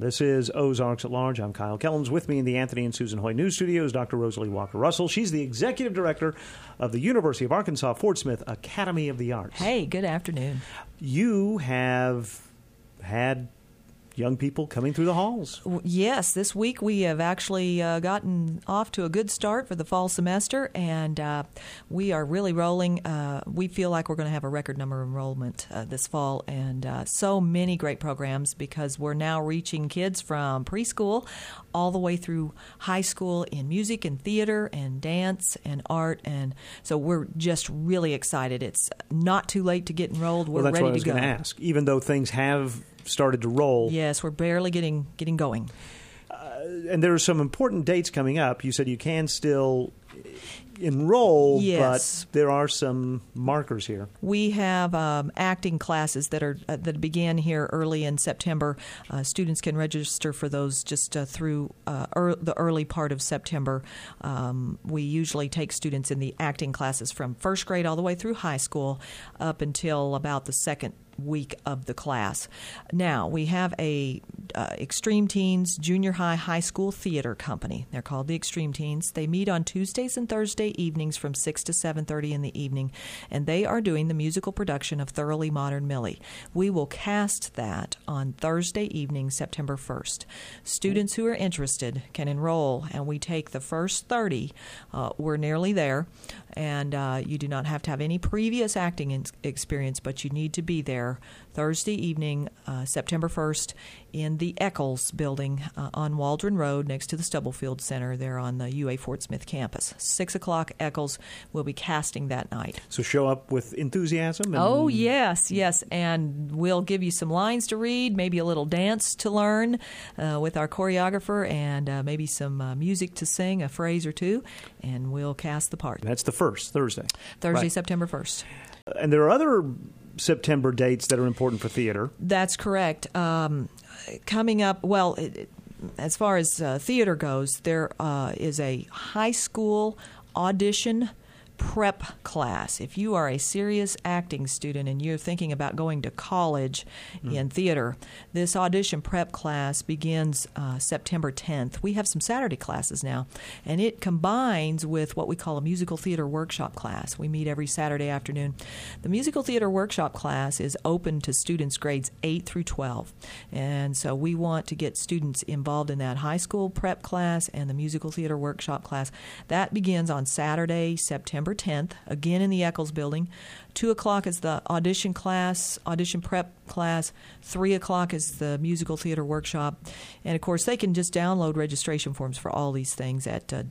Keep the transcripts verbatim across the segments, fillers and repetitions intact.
This is Ozarks at Large. I'm Kyle Kellums. With me in the Anthony and Susan Hoy News Studios, Doctor Rosalie Walker-Russell. She's the Executive Director of the University of Arkansas Fort Smith Academy of the Arts. Hey, good afternoon. You have had young people coming through the halls. Yes, this week we have actually uh, gotten off to a good start for the fall semester, and uh, we are really rolling. Uh, we feel like we're going to have a record number of enrollment uh, this fall, and uh, so many great programs because we're now reaching kids from preschool all the way through high school in music and theater and dance and art, and so we're just really excited. It's not too late to get enrolled. We're well, that's ready what I was to go. going to ask. Even though things have started to roll. Yes, we're barely getting getting going. Uh, and there are some important dates coming up. You said you can still enroll, yes. but there are some markers here. We have um, acting classes that are uh, that begin here early in September. Uh, students can register for those just uh, through uh, er- the early part of September. Um, we usually take students in the acting classes from first grade all the way through high school up until about the second week of the class. Now, we have a uh, Extreme Teens Junior High High School Theater Company. They're called the Extreme Teens. They meet on Tuesdays and Thursday evenings from six to seven thirty in the evening, and they are doing the musical production of Thoroughly Modern Millie. We will cast that on Thursday evening, September first. Students who are interested can enroll, and we take the first thirty. Uh, we're nearly there, and uh, you do not have to have any previous acting in- experience, but you need to be there Thursday evening, uh, September first, in the Eccles building uh, on Waldron Road next to the Stubblefield Center there on the U A Fort Smith campus. Six o'clock, Eccles will be casting that night. So show up with enthusiasm? And oh, yes, yes. And we'll give you some lines to read, maybe a little dance to learn uh, with our choreographer, and uh, maybe some uh, music to sing, a phrase or two, and we'll cast the part. That's the first, Thursday. Thursday, right. September first. And there are other September dates that are important for theater. That's correct. Um, coming up, well, it, it, as far as uh, theater goes, there uh, is a high school audition prep class. If you are a serious acting student and you're thinking about going to college mm. in theater, this audition prep class begins uh, September tenth. We have some Saturday classes now, and it combines with what we call a musical theater workshop class. We meet every Saturday afternoon. The musical theater workshop class is open to students grades eight through twelve, and so we want to get students involved in that high school prep class and the musical theater workshop class. That begins on Saturday, September tenth, again in the Eccles building. Two o'clock is the audition class, audition prep class. Three o'clock is the musical theater workshop. And, of course, they can just download registration forms for all these things at uh,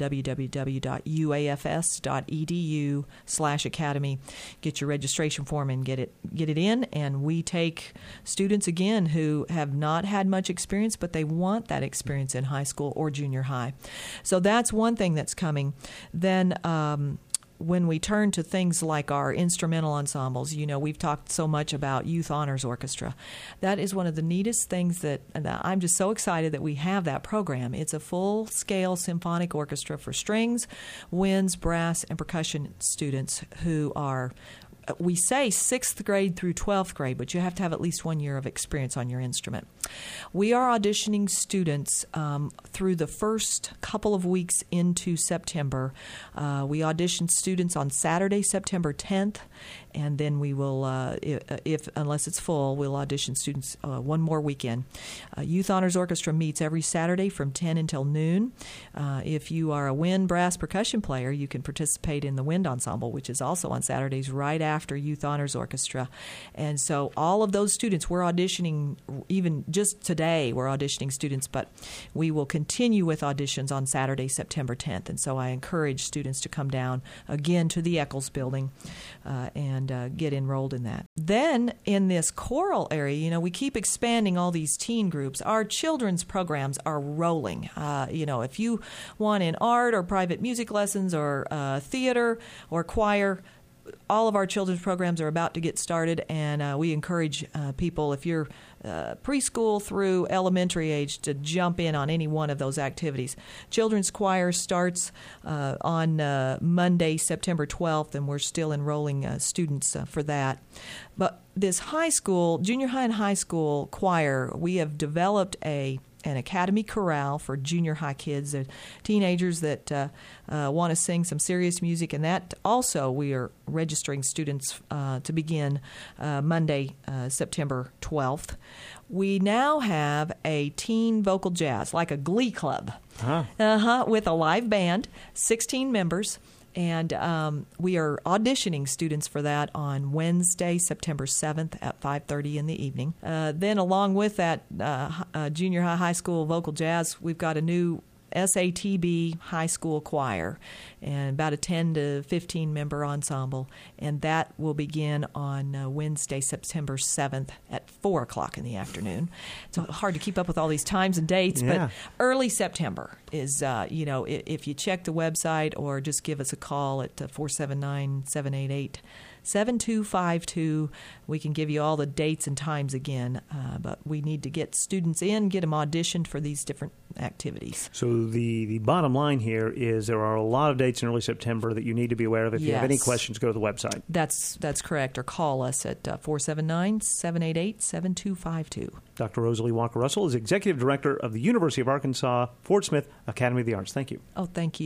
www.uafs.edu slash academy. Get your registration form and get it get it in. And we take students, again, who have not had much experience, but they want that experience in high school or junior high. So that's one thing that's coming. Then um, when we turn to things like our instrumental ensembles, you know, we've talked so much about Youth Honors Orchestra. That is one of the neatest things that, and I'm just so excited that we have that program. It's a full-scale symphonic orchestra for strings, winds, brass, and percussion students who are, we say sixth grade through twelfth grade, but you have to have at least one year of experience on your instrument. We are auditioning students um, through the first couple of weeks into September. Uh, we audition students on Saturday, September tenth, and then we will, uh, if, if unless it's full, we'll audition students uh, one more weekend. Uh, Youth Honors Orchestra meets every Saturday from ten until noon. Uh, if you are a wind, brass, percussion player, you can participate in the wind ensemble, which is also on Saturdays right after Youth Honors Orchestra. And so all of those students, we're auditioning, even just today we're auditioning students, but we will continue with auditions on Saturday, September tenth. And so I encourage students to come down again to the Eccles building uh, and uh, get enrolled in that. Then in this choral area, you know, we keep expanding all these teen groups. Our children's programs are rolling. Uh, you know, if you want in art or private music lessons or uh, theater or choir, all of our children's programs are about to get started, and uh, we encourage uh, people, if you're uh, preschool through elementary age, to jump in on any one of those activities. Children's choir starts uh, on uh, Monday, September twelfth, and we're still enrolling uh, students uh, for that. But this high school, junior high and high school choir, we have developed a an academy chorale for junior high kids, uh, teenagers that uh, uh, want to sing some serious music. And that also we are registering students uh, to begin uh, Monday, uh, September twelfth. We now have a teen vocal jazz, like a glee club, huh. uh-huh, with a live band, sixteen members. And um, we are auditioning students for that on Wednesday, September seventh at five thirty in the evening. Uh, then along with that uh, uh, junior high, high school vocal jazz, we've got a new S A T B high school choir and about a ten to fifteen member ensemble. And that will begin on uh, Wednesday, September seventh at four o'clock in the afternoon. It's hard to keep up with all these times and dates, Yeah. but early September is, uh, you know, if, if you check the website or just give us a call at uh, four seven nine, seven eight eight, seven two five two, we can give you all the dates and times again. Uh, but we need to get students in, get them auditioned for these different activities. So the, the bottom line here is there are a lot of dates in early September that you need to be aware of. If you have any Yes. questions, go to the website. That's that's correct. Or call us at uh, four seven nine, seven eight eight, seven two five two. Doctor Rosalie Walker Russell is Executive Director of the University of Arkansas Fort Smith Academy of the Arts. Thank you. Oh, thank you.